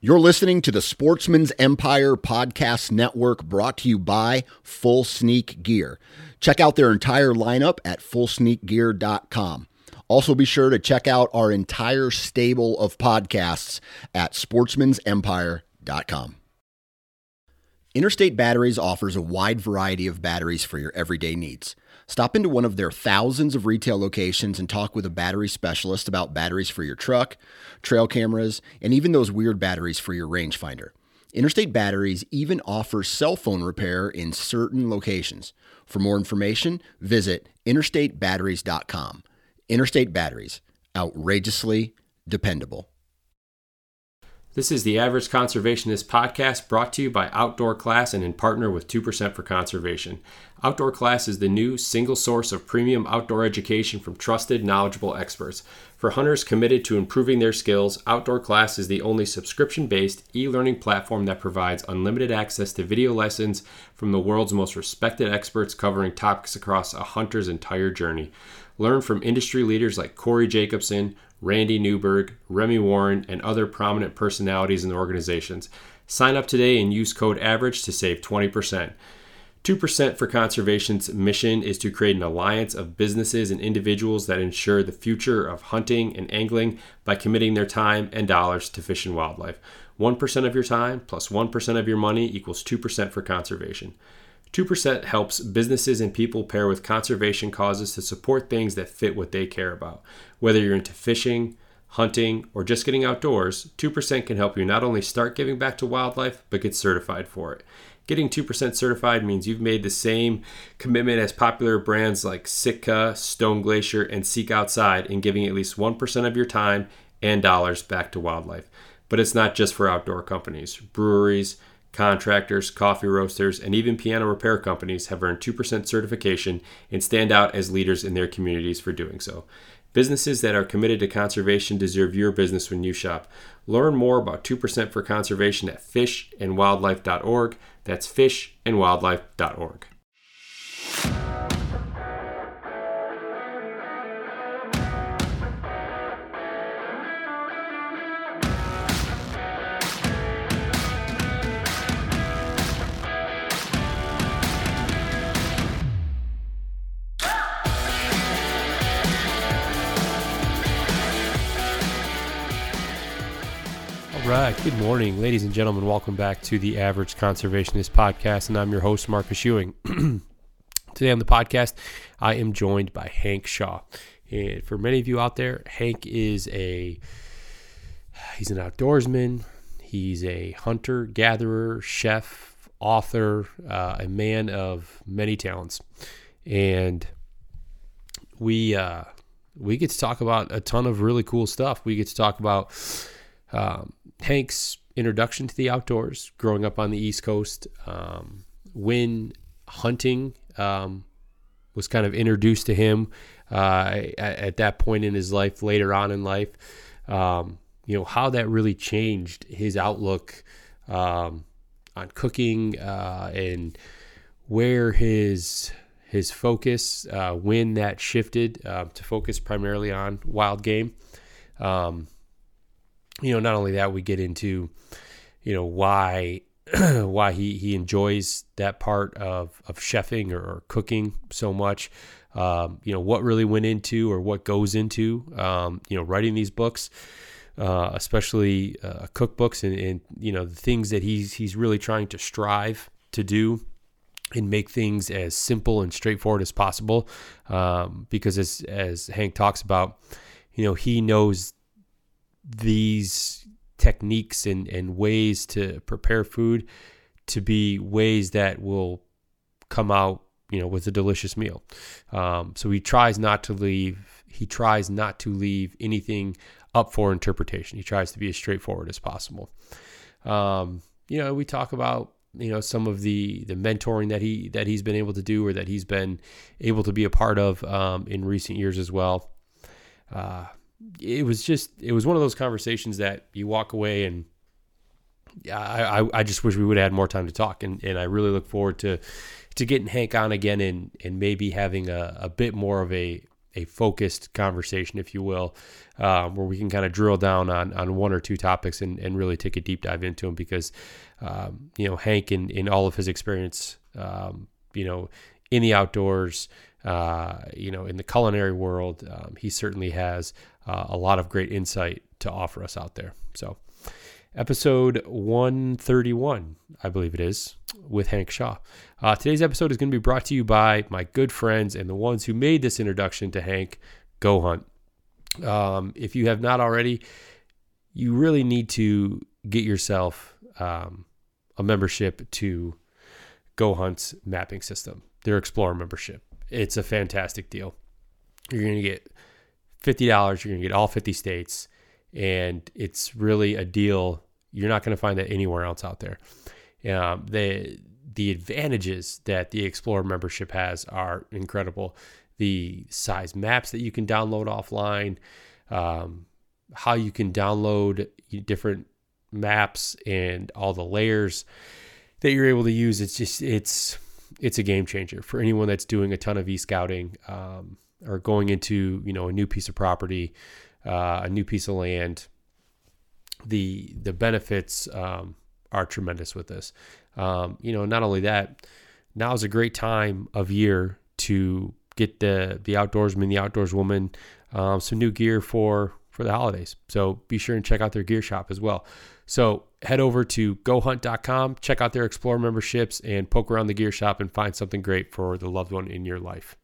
You're listening to the Sportsman's Empire Podcast Network, brought to you by Full Sneak Gear. Check out their entire lineup at fullsneakgear.com. Also be sure to check out our entire stable of podcasts at sportsmansempire.com. Interstate Batteries offers a wide variety of batteries for your everyday needs. Stop into one of their thousands of retail locations and talk with a battery specialist about batteries for your truck, trail cameras, and even those weird batteries for your rangefinder. Interstate Batteries even offers cell phone repair in certain locations. For more information, visit interstatebatteries.com. Interstate Batteries, outrageously dependable. This is the Average Conservationist podcast, brought to you by Outdoor Class and in partner with 2% for Conservation. Outdoor Class is the new single source of premium outdoor education from trusted, knowledgeable experts. For hunters committed to improving their skills, Outdoor Class is the only subscription-based e-learning platform that provides unlimited access to video lessons from the world's most respected experts covering topics across a hunter's entire journey. Learn from industry leaders like Corey Jacobson, Randy Newberg, Remy Warren, and other prominent personalities in the organizations. Sign up today and use code AVERAGE to save 20%. 2% for Conservation's mission is to create an alliance of businesses and individuals that ensure the future of hunting and angling by committing their time and dollars to fish and wildlife. 1% of your time plus 1% of your money equals 2% for conservation. 2% helps businesses and people pair with conservation causes to support things that fit what they care about. Whether you're into fishing, hunting, or just getting outdoors, 2% can help you not only start giving back to wildlife, but get certified for it. Getting 2% certified means you've made the same commitment as popular brands like Sitka, Stone Glacier, and Seek Outside in giving at least 1% of your time and dollars back to wildlife. But it's not just for outdoor companies. Breweries, contractors, coffee roasters, and even piano repair companies have earned 2% certification and stand out as leaders in their communities for doing so. Businesses that are committed to conservation deserve your business when you shop. Learn more about 2% for Conservation at fishandwildlife.org. That's fishandwildlife.org. All right, good morning, ladies and gentlemen. Welcome back to the Average Conservationist podcast, and I'm your host, Marcus Ewing. Today on the podcast, I am joined by Hank Shaw. And for many of you out there, Hank is he's an outdoorsman. He's a hunter, gatherer, chef, author, a man of many talents. And we get to talk about a ton of really cool stuff. We get to talk about Hank's introduction to the outdoors, growing up on the East Coast, when hunting was kind of introduced to him at that point in his life, later on in life, how that really changed his outlook on cooking and where his focus, when that shifted to focus primarily on wild game. Not only that, we get into, why he enjoys that part of chefing or cooking so much. What really went into or what goes into, writing these books, especially cookbooks and the things that he's really trying to strive to do and make things as simple and straightforward as possible. Because as Hank talks about, he knows these techniques and ways to prepare food to be ways that will come out, with a delicious meal. So he tries not to leave anything up for interpretation. He tries to be as straightforward as possible. We talk about, some of the mentoring that he's been able to do, or that he's been able to be a part of in recent years as well. It was one of those conversations that you walk away and I just wish we would have had more time to talk. And I really look forward to getting Hank on again and maybe having a bit more of a focused conversation, if you will, where we can kind of drill down on one or two topics and really take a deep dive into them because, Hank in all of his experience, in the outdoors, in the culinary world, he certainly has a lot of great insight to offer us out there. So episode 131, I believe it is, with Hank Shaw. Today's episode is going to be brought to you by my good friends and the ones who made this introduction to Hank, Go Hunt. If you have not already, you really need to get yourself a membership to Go Hunt's mapping system, their Explorer membership. It's a fantastic deal. You're going to get $50. You're going to get all 50 states. And it's really a deal. You're not going to find that anywhere else out there. The advantages that the Explorer membership has are incredible. The size maps that you can download offline, how you can download different maps and all the layers that you're able to use. It's a game changer for anyone that's doing a ton of e-scouting or going into a new piece of property, a new piece of land. The benefits are tremendous with this. Not only that, now is a great time of year to get the outdoorsman, the outdoorswoman, some new gear for the holidays. So be sure and check out their gear shop as well. So head over to gohunt.com, check out their Explorer memberships, and poke around the gear shop and find something great for the loved one in your life.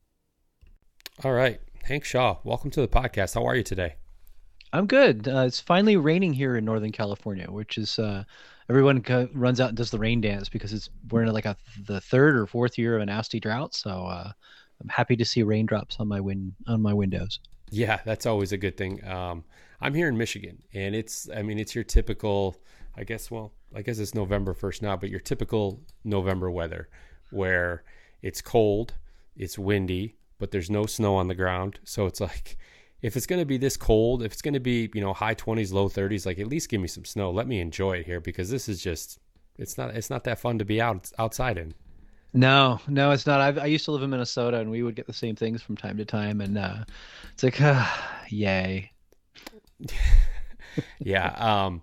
All right, Hank Shaw, welcome to the podcast. How are you today? I'm good. It's finally raining here in Northern California, which is everyone runs out and does the rain dance because we're in the third or fourth year of a nasty drought. So I'm happy to see raindrops on my windows. Yeah, that's always a good thing. I'm here in Michigan, and it's your typical, I guess it's November 1st now, but your typical November weather where it's cold, it's windy, but there's no snow on the ground. So it's like, if it's going to be this cold, if it's going to be, high 20s, low 30s, at least give me some snow. Let me enjoy it here because this is just, it's not that fun to be outside in. No, it's not. I used to live in Minnesota and we would get the same things from time to time. And it's like, yay. Yeah.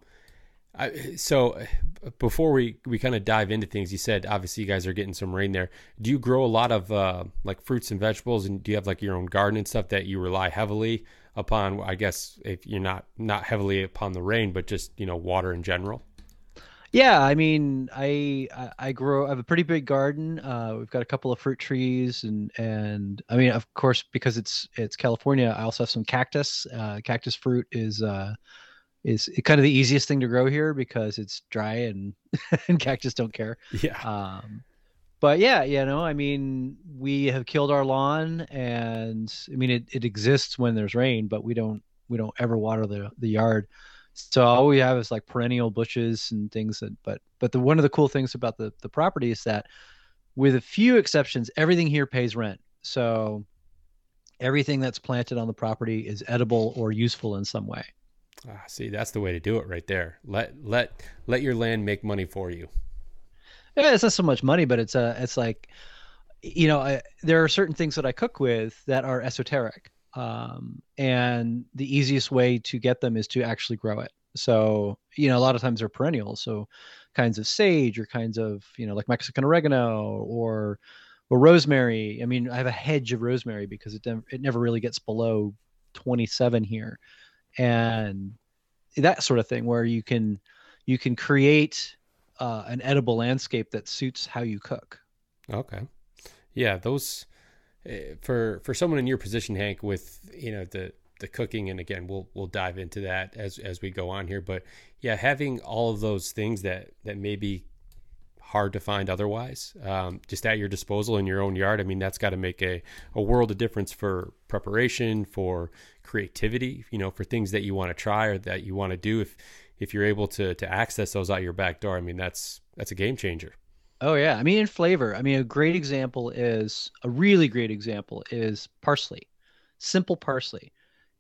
So before we kind of dive into things, you said, obviously you guys are getting some rain there. Do you grow a lot of fruits and vegetables, and do you have your own garden and stuff that you rely heavily upon? I guess if you're not heavily upon the rain, but just, water in general. Yeah. I mean, I have a pretty big garden. We've got a couple of fruit trees and I mean, of course, because it's California, I also have some cactus. Cactus fruit is kind of the easiest thing to grow here because it's dry and and cactus don't care. Yeah. But yeah, I mean, we have killed our lawn, and I mean, it exists when there's rain, but we don't ever water the yard. So all we have is perennial bushes and things but one of the cool things about the property is that, with a few exceptions, everything here pays rent. So everything that's planted on the property is edible or useful in some way. See, that's the way to do it right there. Let your land make money for you. Yeah, it's not so much money, but it's like, there are certain things that I cook with that are esoteric. And the easiest way to get them is to actually grow it. So, a lot of times they're perennials. So kinds of sage or kinds of, like Mexican oregano or rosemary. I mean, I have a hedge of rosemary because it never really gets below 27 here. And that sort of thing where you can create an edible landscape that suits how you cook. Okay. Yeah. Those, for someone in your position, Hank, with, the cooking, and again, we'll dive into that as we go on here, but yeah, having all of those things that may be hard to find otherwise, just at your disposal in your own yard. I mean, that's got to make a world of difference for preparation, for creativity, for things that you want to try or that you want to do. If you're able to access those out your back door, I mean, that's a game changer. Oh yeah. I mean, in flavor, a really great example is parsley, simple parsley.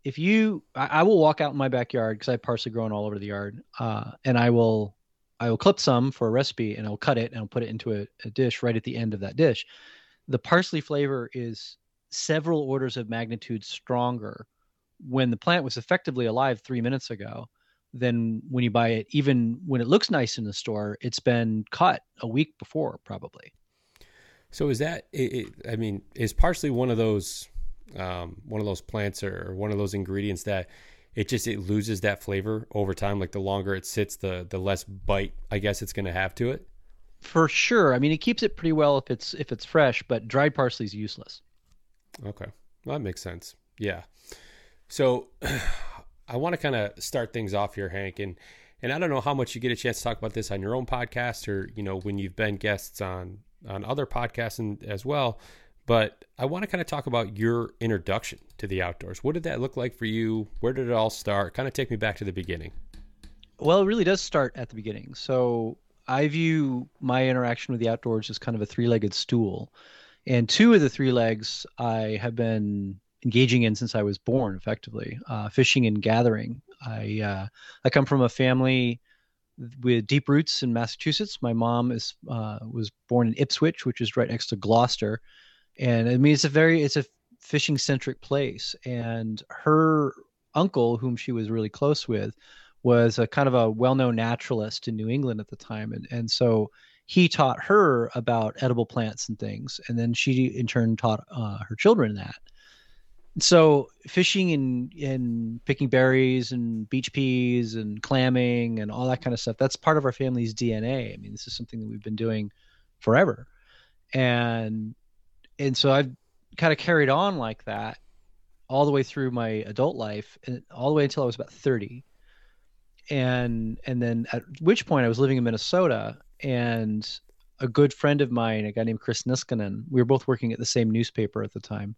I will walk out in my backyard because I have parsley growing all over the yard. And I will clip some for a recipe, and I'll cut it and I'll put it into a dish right at the end of that dish. The parsley flavor is several orders of magnitude stronger when the plant was effectively alive 3 minutes ago than when you buy it. Even when it looks nice in the store, it's been cut a week before, probably. So is that, I mean, is parsley one of those plants or one of those ingredients that it loses that flavor over time? Like the longer it sits, the less bite, I guess, it's going to have to it. For sure. I mean, it keeps it pretty well if it's fresh, but dried parsley is useless. Okay, well, that makes sense. Yeah. So I want to kind of start things off here, Hank, and I don't know how much you get a chance to talk about this on your own podcast or, you know, when you've been guests on other podcasts and as well, but I want to kind of talk about your introduction to the outdoors. What did that look like for you? Where did it all start? Kind of take me back to the beginning. Well, it really does start at the beginning. So I view my interaction with the outdoors as kind of a three-legged stool. And two of the three legs I have been engaging in since I was born, effectively, fishing and gathering. I come from a family with deep roots in Massachusetts. My mom was born in Ipswich, which is right next to Gloucester. And I mean, it's a fishing centric place. And her uncle, whom she was really close with, was a kind of a well-known naturalist in New England at the time. And so he taught her about edible plants and things. And then she in turn taught her children that. So fishing and picking berries and beach peas and clamming and all that kind of stuff, that's part of our family's DNA. I mean, this is something that we've been doing forever. And so I've kind of carried on like that all the way through my adult life and all the way until I was about 30. And then at which point I was living in Minnesota, and a good friend of mine, a guy named Chris Niskanen, we were both working at the same newspaper at the time.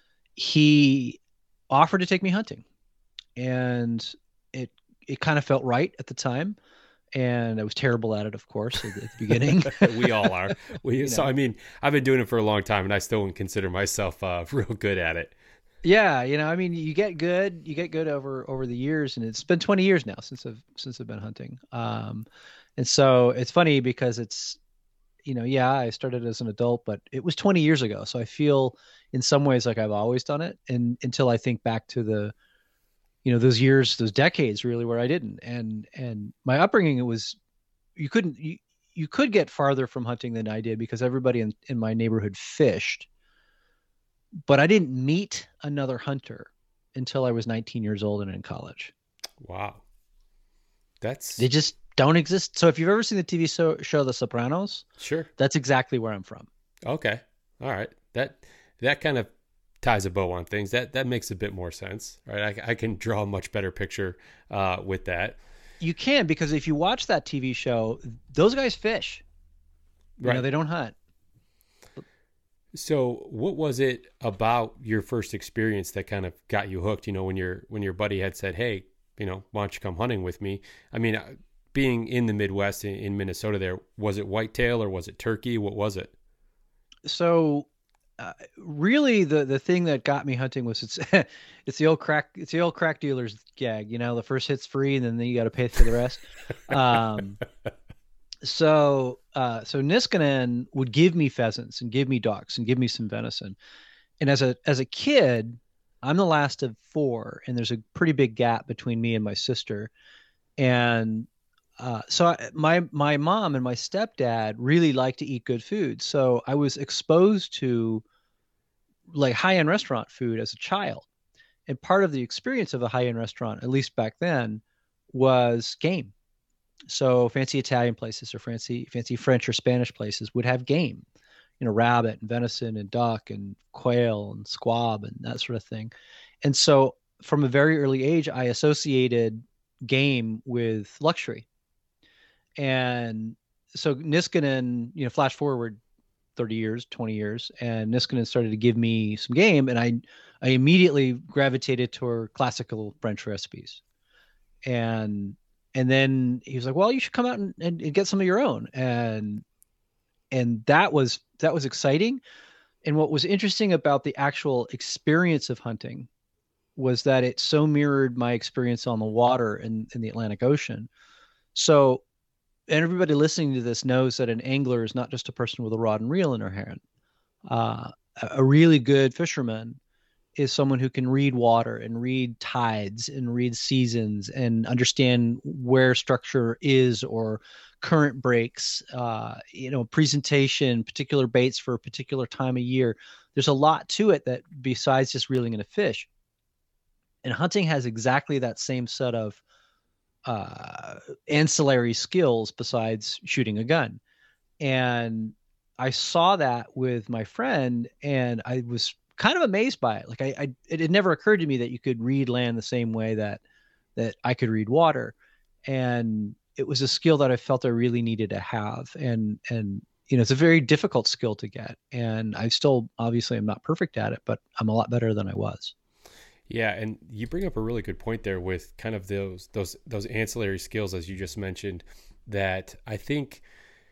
He offered to take me hunting, and it kind of felt right at the time. And I was terrible at it, of course, at the beginning. We all are. So, I mean, I've been doing it for a long time, and I still wouldn't consider myself real good at it. Yeah, I mean, you get good over the years, and it's been 20 years now since I've been hunting. And so it's funny because it's, I started as an adult, but it was 20 years ago. So I feel in some ways like I've always done it, and until I think back to the, those years, those decades really where I didn't. And my upbringing, it was, you could get farther from hunting than I did because everybody in my neighborhood fished. But I didn't meet another hunter until I was 19 years old and in college. Wow. They just don't exist. So if you've ever seen the TV show The Sopranos, sure, that's exactly where I'm from. Okay. All right. That kind of ties a bow on things. That makes a bit more sense, right? I can draw a much better picture with that. You can, because if you watch that TV show, those guys fish. Right. They don't hunt. So what was it about your first experience that kind of got you hooked? When your buddy had said, hey, why don't you come hunting with me? I mean, being in the Midwest in Minnesota there, was it whitetail or was it turkey? What was it? So really the thing that got me hunting was it's the old crack dealer's gag, the first hit's free and then you got to pay for the rest. So Niskanen would give me pheasants and give me ducks and give me some venison. And as a kid, I'm the last of four, and there's a pretty big gap between me and my sister. And so my mom and my stepdad really liked to eat good food. So I was exposed to like high-end restaurant food as a child. And part of the experience of a high-end restaurant, at least back then, was game. So fancy Italian places or fancy French or Spanish places would have game, rabbit and venison and duck and quail and squab and that sort of thing. And so from a very early age, I associated game with luxury. And so Niskanen, flash forward 30 years, 20 years, and Niskanen started to give me some game, and I immediately gravitated toward classical French recipes. And then he was like, well, you should come out and get some of your own. And that was exciting. And what was interesting about the actual experience of hunting was that it so mirrored my experience on the water in the Atlantic Ocean. So, and everybody listening to this knows that an angler is not just a person with a rod and reel in their hand. a really good fisherman is someone who can read water and read tides and read seasons and understand where structure is or current breaks, presentation, particular baits for a particular time of year. There's a lot to it that besides just reeling in a fish. And hunting has exactly that same set of ancillary skills besides shooting a gun. And I saw that with my friend, and I was kind of amazed by it. Like it had never occurred to me that you could read land the same way that I could read water, and it was a skill that I felt I really needed to have. And it's a very difficult skill to get, and I still obviously am not perfect at it, but I'm a lot better than I was. Yeah, and you bring up a really good point there with kind of those ancillary skills, as you just mentioned, that I think,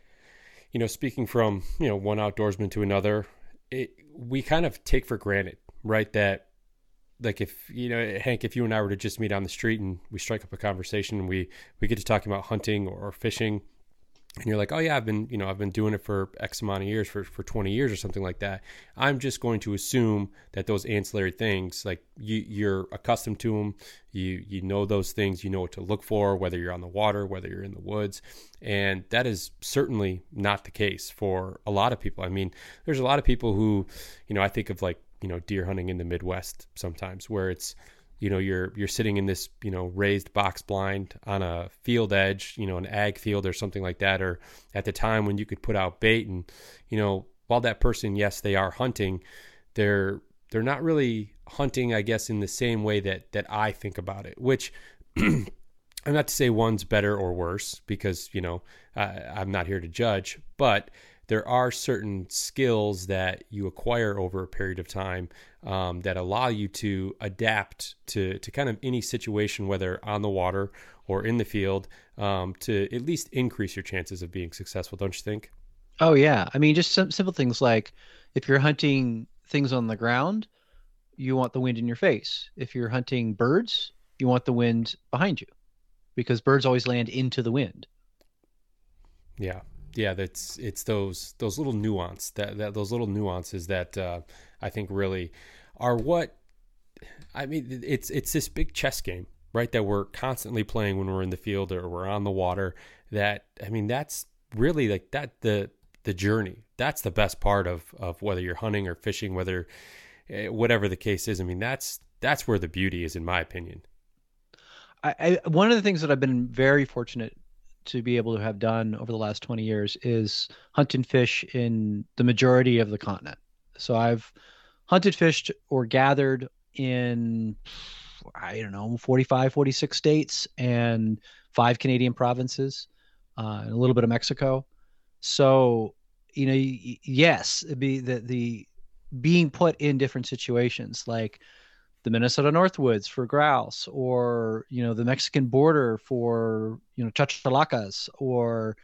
speaking from, one outdoorsman to another, we kind of take for granted, right? That like if, Hank, if you and I were to just meet on the street and we strike up a conversation and we get to talking about hunting or fishing, and you're like, oh yeah, I've been doing it for X amount of years, for 20 years or something like that. I'm just going to assume that those ancillary things, like you're accustomed to them, you know those things, you know what to look for, whether you're on the water, whether you're in the woods. And that is certainly not the case for a lot of people. I mean, there's a lot of people who, I think of like, deer hunting in the Midwest sometimes, where it's, you're sitting in this, raised box blind on a field edge, an ag field or something like that, or at the time when you could put out bait. And, while that person, yes, they are hunting, they're not really hunting, I guess, in the same way that I think about it, which I'm not to say one's better or worse, because, I'm not here to judge, but there are certain skills that you acquire over a period of time that allow you to adapt to kind of any situation, whether on the water or in the field, to at least increase your chances of being successful, don't you think? Oh yeah. I mean, just some simple things like if you're hunting things on the ground, you want the wind in your face. If you're hunting birds, you want the wind behind you because birds always land into the wind. Yeah. Yeah, it's those little those little nuances that I think really are what, I mean. It's this big chess game, right? That we're constantly playing when we're in the field or we're on the water. That, I mean, that's really like that the journey. That's the best part of whether you're hunting or fishing, whatever the case is. I mean, that's where the beauty is, in my opinion. One of the things that I've been very fortunate to be able to have done over the last 20 years is hunt and fish in the majority of the continent. So I've hunted, fished, or gathered in, I don't know, 45, 46 states and 5 Canadian provinces, and a little bit of Mexico. So, yes, it'd be the being put in different situations, like the Minnesota Northwoods for grouse, or the Mexican border for chachalacas, or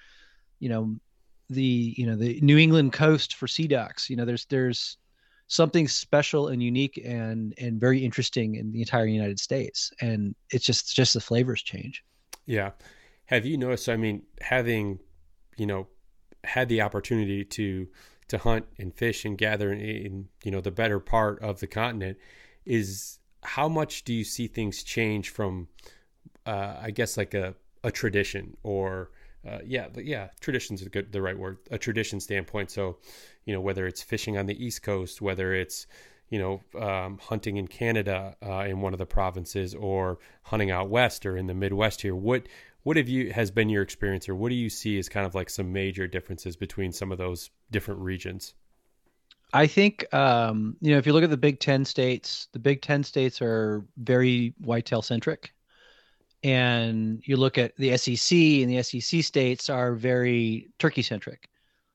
the New England coast for sea ducks. There's something special and unique and very interesting in the entire United States, and it's just the flavors change. Yeah. Have you noticed? I mean, having had the opportunity to hunt and fish and gather in the better part of the continent, is how much do you see things change from I guess like a tradition, or tradition's the right word, a tradition standpoint. So whether it's fishing on the East Coast, whether it's hunting in Canada, in one of the provinces, or hunting out west or in the Midwest here, what has been your experience, or what do you see as kind of like some major differences between some of those different regions? I think, if you look at the Big Ten states, are very whitetail centric. And you look at the SEC, and the SEC states are very turkey centric.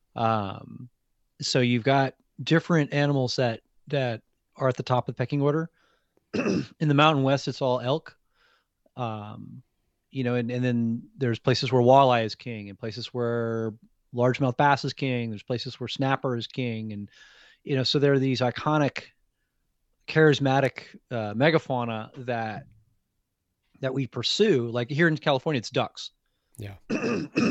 So you've got different animals that are at the top of the pecking order. In the Mountain West, it's all elk. And then there's places where walleye is king, and places where largemouth bass is king. There's places where snapper is king, and so there are these iconic, charismatic megafauna that we pursue. Like here in California, it's ducks. Yeah.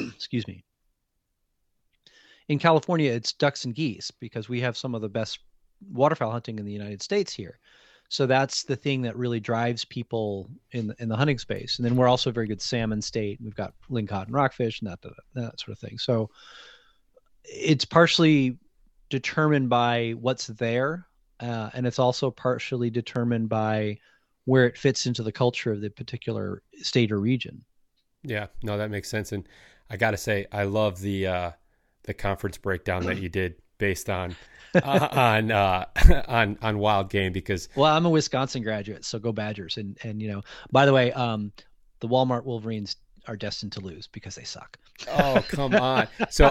Excuse me. In California, it's ducks and geese because we have some of the best waterfowl hunting in the United States here. So that's the thing that really drives people in the hunting space. And then we're also a very good salmon state. We've got lingcod and rockfish and that sort of thing. So it's partially determined by what's there, and it's also partially determined by where it fits into the culture of the particular state or region. Yeah, no, that makes sense. And I got to say, I love the conference breakdown that you did based on on wild game, because I'm a Wisconsin graduate, so go Badgers. And by the way, the Walmart Wolverines are destined to lose because they suck. Oh, come on. So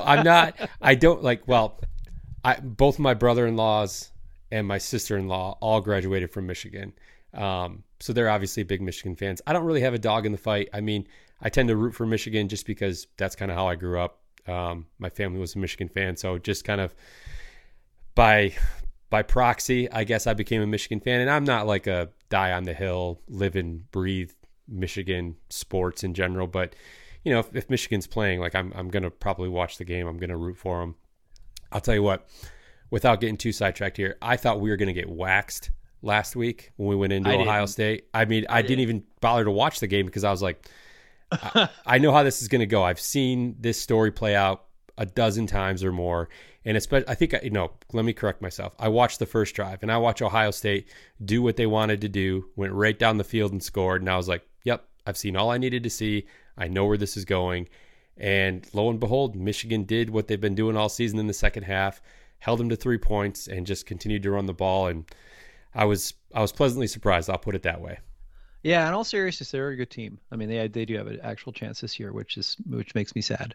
both my brother-in-laws and my sister-in-law all graduated from Michigan. So they're obviously big Michigan fans. I don't really have a dog in the fight. I mean, I tend to root for Michigan just because that's kind of how I grew up. My family was a Michigan fan. So just kind of by proxy, I guess I became a Michigan fan. And I'm not like a die on the hill, live and breathe Michigan sports in general. But, if Michigan's playing, like I'm going to probably watch the game. I'm going to root for them. I'll tell you what, without getting too sidetracked here, I thought we were going to get waxed last week when we went into Ohio State. I mean, I didn't even bother to watch the game because I was like, I know how this is going to go. I've seen this story play out a dozen times or more. And especially, I think, let me correct myself. I watched the first drive and I watched Ohio State do what they wanted to do, went right down the field and scored. And I was like, yep, I've seen all I needed to see. I know where this is going. And lo and behold, Michigan did what they've been doing all season in the second half, held them to 3 points and just continued to run the ball. And I was pleasantly surprised. I'll put it that way. Yeah, in all seriousness, they're a good team. I mean, they do have an actual chance this year, which makes me sad.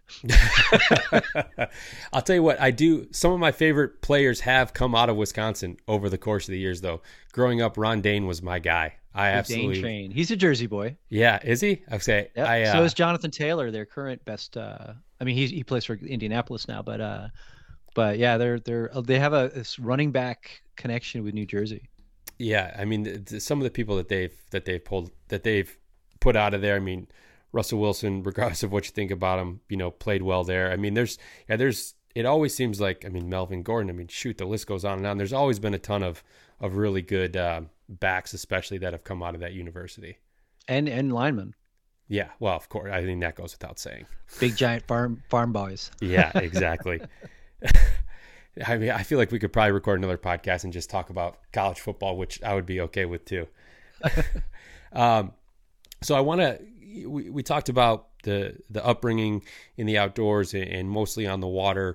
I'll tell you what, I do. Some of my favorite players have come out of Wisconsin over the course of the years, though. Growing up, Ron Dane was my guy. Dane Train. He's a Jersey boy. Yeah, is he? Okay. Yep. So is Jonathan Taylor, their current best. I mean, he plays for Indianapolis now, but yeah, they have a running back connection with New Jersey. Yeah, I mean, some of the people that they've put out of there. I mean, Russell Wilson, regardless of what you think about him, played well there. I mean, it always seems like, I mean, Melvin Gordon. I mean, shoot, the list goes on and on. There's always been a ton of really good backs, especially that have come out of that university. And linemen. Yeah, well, of course. I think that goes without saying. Big giant farm boys. Yeah, exactly. I mean, I feel like we could probably record another podcast and just talk about college football, which I would be okay with too. So we talked about the upbringing in the outdoors and mostly on the water,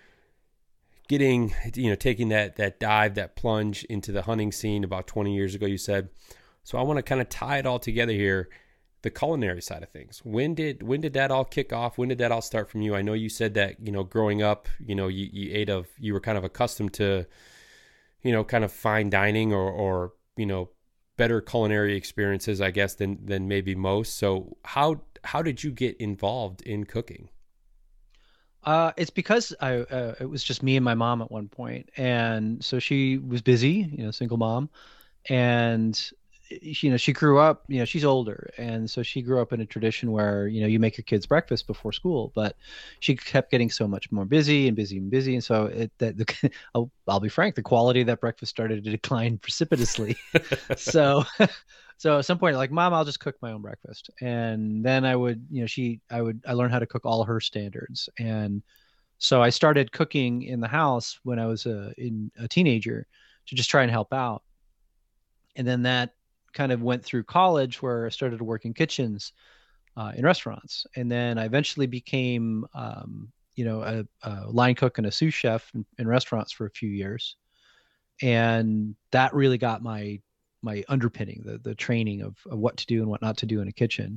taking that dive, that plunge into the hunting scene about 20 years ago, you said. So I want to kind of tie it all together here. The culinary side of things. When did that all kick off? When did that all start from you? I know you said that, growing up, you were kind of accustomed to, kind of fine dining or better culinary experiences, I guess, than maybe most. So how did you get involved in cooking? It's because it was just me and my mom at one point. And so she was busy, single mom, and she grew up, she's older. And so she grew up in a tradition where, you make your kids breakfast before school, but she kept getting so much more busy and busy and busy. And so I'll be frank, the quality of that breakfast started to decline precipitously. So at some point, like, Mom, I'll just cook my own breakfast. And then I learned how to cook all her standards. And so I started cooking in the house when I was a teenager to just try and help out. And then that kind of went through college, where I started to work in kitchens in restaurants. And then I eventually became, a line cook and a sous chef in restaurants for a few years. And that really got my underpinning, the training of what to do and what not to do in a kitchen.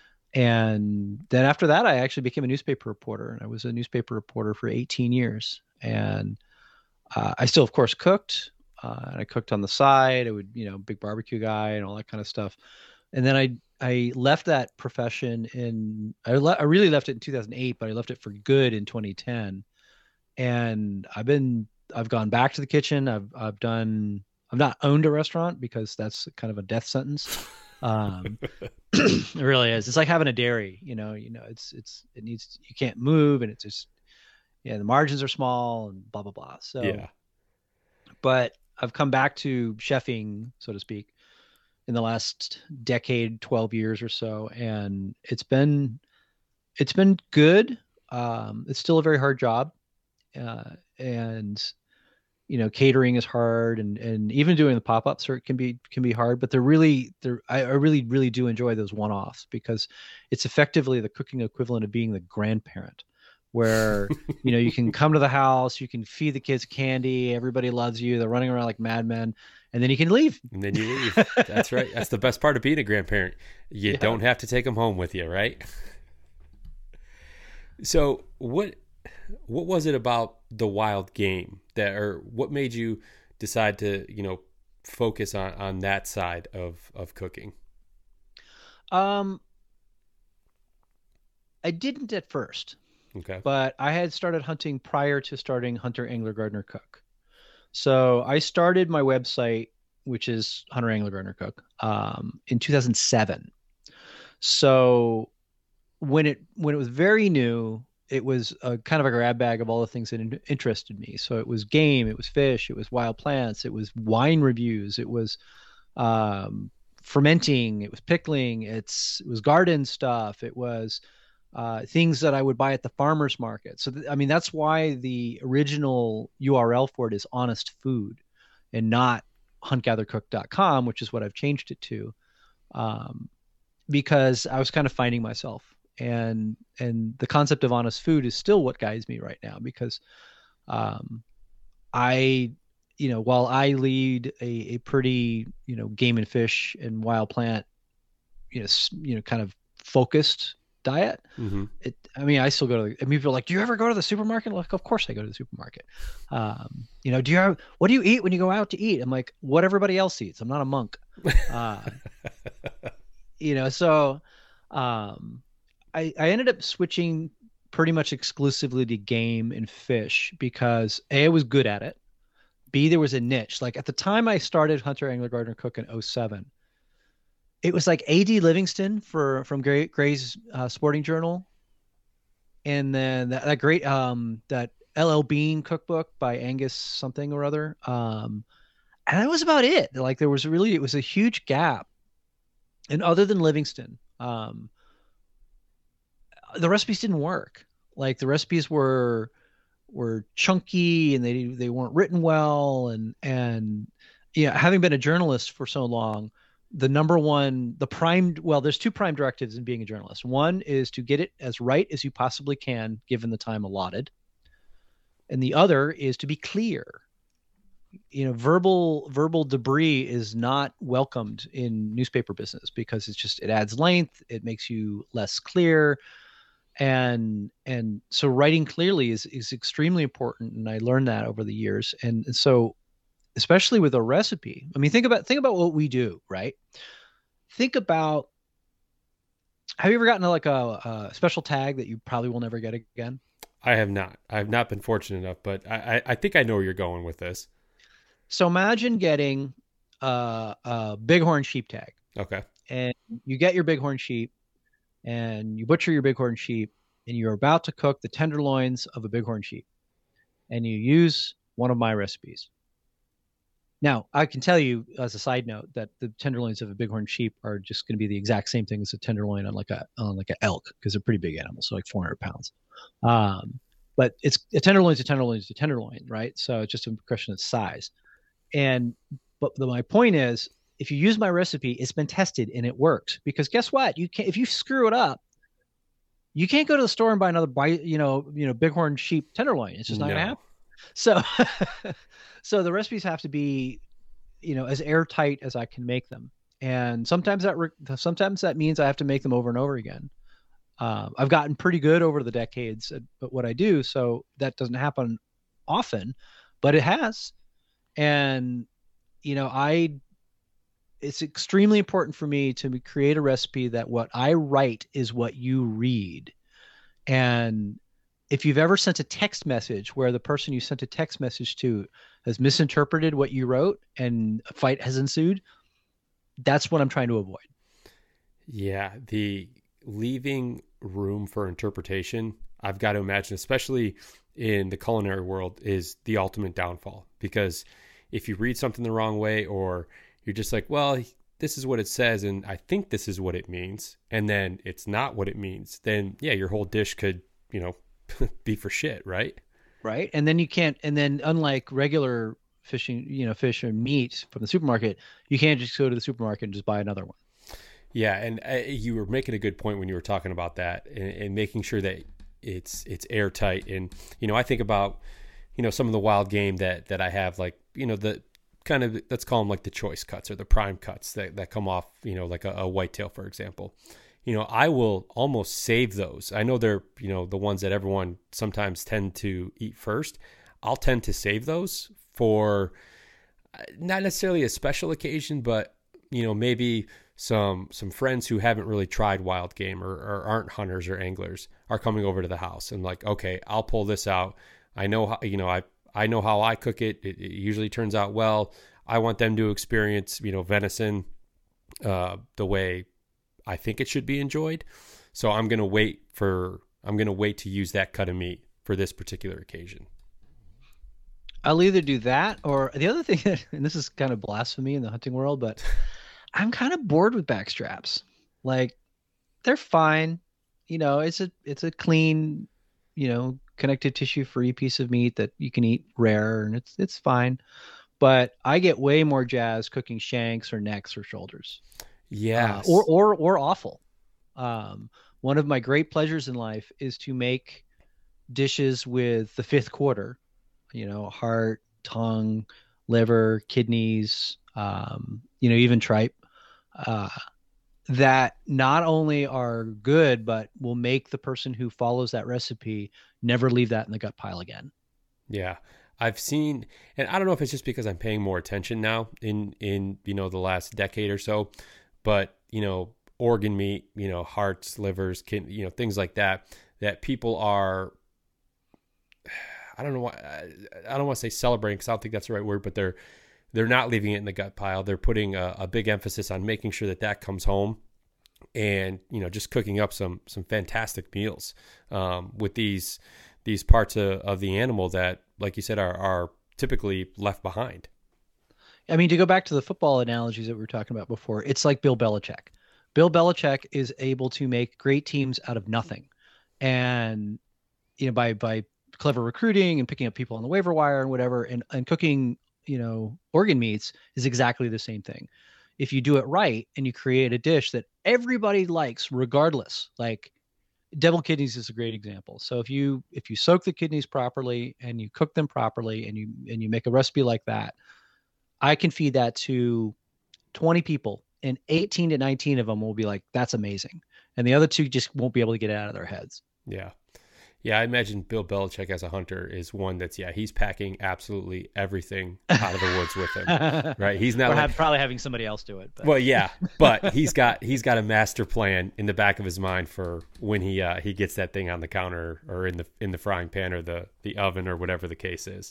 And then after that, I actually became a newspaper reporter, and I was a newspaper reporter for 18 years. And I still, of course, cooked. And I cooked on the side. I would, big barbecue guy and all that kind of stuff. And then I left that profession I really left it in 2008, but I left it for good in 2010. And I've gone back to the kitchen. I've not owned a restaurant because that's kind of a death sentence. It really is. It's like having a dairy, you can't move, and it's just, the margins are small and blah, blah, blah. So, yeah. But I've come back to chefing, so to speak, in the last decade, 12 years or so, and it's been good. It's still a very hard job, and catering is hard, and even doing the pop-ups can be hard. But I really do enjoy those one-offs because it's effectively the cooking equivalent of being the grandparent, where you can come to the house, you can feed the kids candy, everybody loves you, they're running around like madmen, and then you can leave. And then you leave. That's right. That's the best part of being a grandparent. You don't have to take them home with you, right? So what was it about the wild game or what made you decide to, focus on that side of cooking? I didn't at first. Okay. But I had started hunting prior to starting Hunter Angler Gardener Cook. So I started my website, which is Hunter Angler Gardener Cook, in 2007. So when it was very new, it was a kind of a grab bag of all the things that interested me. So it was game, it was fish, it was wild plants, it was wine reviews, it was fermenting, it was pickling, it was garden stuff, it was things that I would buy at the farmer's market. So, that's why the original URL for it is Honest Food and not huntgathercook.com, which is what I've changed it to, because I was kind of finding myself. And the concept of honest food is still what guides me right now, because while I lead a pretty, game and fish and wild plant, kind of focused diet. Mm-hmm. I still go to people are like, do you ever go to the supermarket? Like, of course I go to the supermarket. What do you eat when you go out to eat? I'm like, what everybody else eats. I'm not a monk. So I ended up switching pretty much exclusively to game and fish because A, I was good at it. B, there was a niche. Like at the time I started Hunter Angler Gardener Cook in 2007, it was like A.D. Livingston from Gray's Sporting Journal. And then that great, that L.L. Bean cookbook by Angus something or other. And that was about it. Like it was a huge gap. And other than Livingston, the recipes didn't work. Like the recipes were chunky and they weren't written well. And having been a journalist for so long, there's two prime directives in being a journalist. One is to get it as right as you possibly can, given the time allotted. And the other is to be clear. Verbal debris is not welcomed in newspaper business because it adds length. It makes you less clear. And so writing clearly is extremely important. And I learned that over the years. And so, especially with a recipe, think about what we do, right? Think about, have you ever gotten like a special tag that you probably will never get again? I have not. I've not been fortunate enough, but I think I know where you're going with this. So imagine getting a bighorn sheep tag. Okay. And you get your bighorn sheep and you butcher your bighorn sheep and you're about to cook the tenderloins of a bighorn sheep and you use one of my recipes. Now, I can tell you as a side note that the tenderloins of a bighorn sheep are just going to be the exact same thing as a tenderloin on like a elk, because they're pretty big animals, so like 400 pounds. But it's a tenderloin, right? So it's just a question of size. But my point is, if you use my recipe, it's been tested and it works. Because guess what? If you screw it up, you can't go to the store and buy another bighorn sheep tenderloin. It's just not going to happen. So, so the recipes have to be, as airtight as I can make them. And sometimes that means I have to make them over and over again. I've gotten pretty good over the decades at what I do, so that doesn't happen often, but it has. And, it's extremely important for me to create a recipe that what I write is what you read. And if you've ever sent a text message where the person you sent a text message to has misinterpreted what you wrote and a fight has ensued, that's what I'm trying to avoid. Yeah, the leaving room for interpretation, I've got to imagine, especially in the culinary world, is the ultimate downfall, because if you read something the wrong way, or you're just like, well, this is what it says, and I think this is what it means, and then it's not what it means, then yeah, your whole dish could, be for shit, right? Right. And then you can't, and then unlike regular fishing, fish and meat from the supermarket, you can't just go to the supermarket and just buy another one. Yeah, and you were making a good point when you were talking about that, and making sure that it's airtight. And I think about some of the wild game that I have, like the kind of, let's call them like the choice cuts or the prime cuts that come off, like a whitetail, for example. I will almost save those. I know they're the ones that everyone sometimes tend to eat first. I'll tend to save those for not necessarily a special occasion, but maybe some friends who haven't really tried wild game or aren't hunters or anglers are coming over to the house, and like, okay, I'll pull this out. I know how, I know how I cook it. It usually turns out well. I want them to experience, venison the way I think it should be enjoyed. So I'm going to wait to use that cut of meat for this particular occasion. I'll either do that, or the other thing, and this is kind of blasphemy in the hunting world, but I'm kind of bored with back straps. Like, they're fine. It's a clean, connective tissue free piece of meat that you can eat rare, and it's fine. But I get way more jazz cooking shanks or necks or shoulders. Yeah. Or offal. One of my great pleasures in life is to make dishes with the fifth quarter, heart, tongue, liver, kidneys, even tripe, that not only are good, but will make the person who follows that recipe never leave that in the gut pile again. Yeah. I've seen, and I don't know if it's just because I'm paying more attention now in the last decade or so, but organ meat, hearts, livers, things like that people are, I don't want to say celebrating, because I don't think that's the right word, but they're not leaving it in the gut pile. They're putting a big emphasis on making sure that comes home, and just cooking up some fantastic meals with these parts of the animal that, like you said, are typically left behind. I mean, to go back to the football analogies that we were talking about before, it's like Bill Belichick. Bill Belichick is able to make great teams out of nothing, and by clever recruiting and picking up people on the waiver wire and whatever, and cooking organ meats is exactly the same thing. If you do it right and you create a dish that everybody likes, regardless, like deviled kidneys is a great example. So if you soak the kidneys properly and you cook them properly and you make a recipe like that, I can feed that to 20 people, and 18 to 19 of them will be like, that's amazing. And the other two just won't be able to get it out of their heads. Yeah. Yeah, I imagine Bill Belichick as a hunter is one that's, he's packing absolutely everything out of the woods with him, right? He's not probably having somebody else do it. But. Well, yeah, but he's got a master plan in the back of his mind for when he gets that thing on the counter or in the frying pan or the oven or whatever the case is.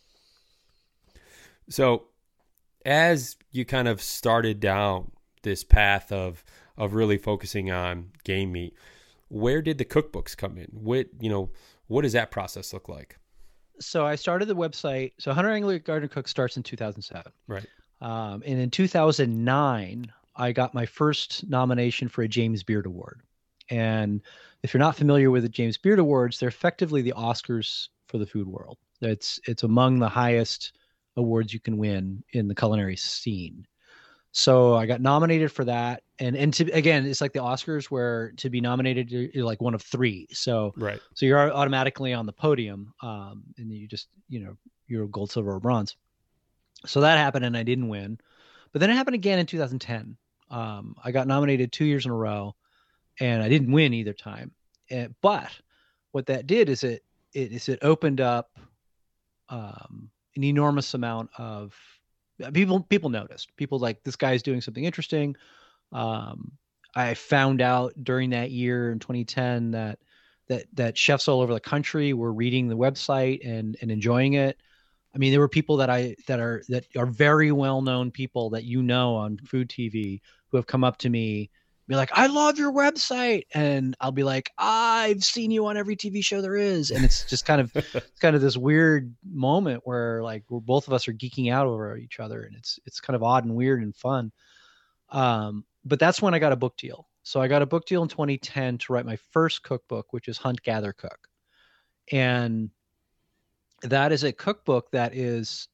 So, as you kind of started down this path of really focusing on game meat, where did the cookbooks come in? What does that process look like? So I started the website. So Hunter Angler Garden Cook starts in 2007. Right. And in 2009, I got my first nomination for a James Beard Award. And if you're not familiar with the James Beard Awards, they're effectively the Oscars for the food world. It's among the highest awards you can win in the culinary scene. So I got nominated for that. And again, it's like the Oscars, where to be nominated, you're like one of three. So, right. So you're automatically on the podium. And you just, you're gold, silver, or bronze. So that happened and I didn't win. But then it happened again in 2010. I got nominated 2 years in a row and I didn't win either time. But what that did is it opened up an enormous amount of people noticed. People like, this guy's doing something interesting. I found out during that year in 2010 that chefs all over the country were reading the website and enjoying it. I mean, there were people that are very well known people that on food TV who have come up to me be like, I love your website. And I'll be like, I've seen you on every TV show there is. And it's just kind of this weird moment where like both of us are geeking out over each other. And it's kind of odd and weird and fun. But that's when I got a book deal. So I got a book deal in 2010 to write my first cookbook, which is Hunt, Gather, Cook. And that is a cookbook that is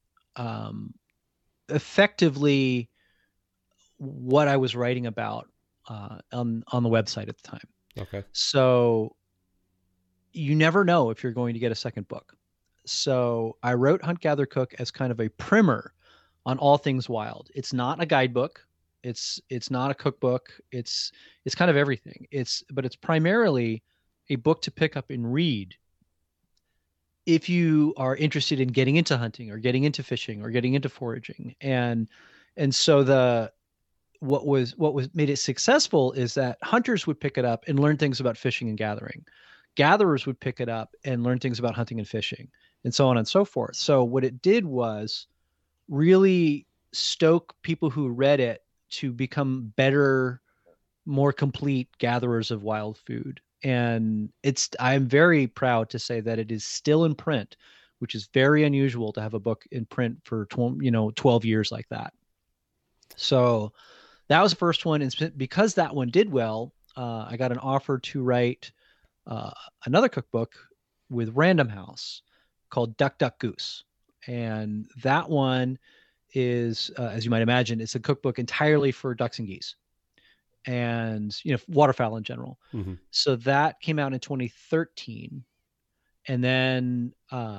effectively what I was writing about on the website at the time. Okay. So you never know if you're going to get a second book. So I wrote Hunt, Gather, Cook as kind of a primer on all things wild. It's not a guidebook. It's not a cookbook. It's kind of everything. But it's primarily a book to pick up and read if you are interested in getting into hunting or getting into fishing or getting into foraging. And so what made it successful is that hunters would pick it up and learn things about fishing and gathering. Gatherers would pick it up and learn things about hunting and fishing, and so on and so forth. So what it did was really stoke people who read it to become better, more complete gatherers of wild food. And I'm very proud to say that it is still in print, which is very unusual to have a book in print for 12 years like that. So that was the first one. And because that one did well, I got an offer to write another cookbook with Random House called Duck, Duck, Goose. And that one is, as you might imagine, it's a cookbook entirely for ducks and geese and, waterfowl in general. Mm-hmm. So that came out in 2013. And then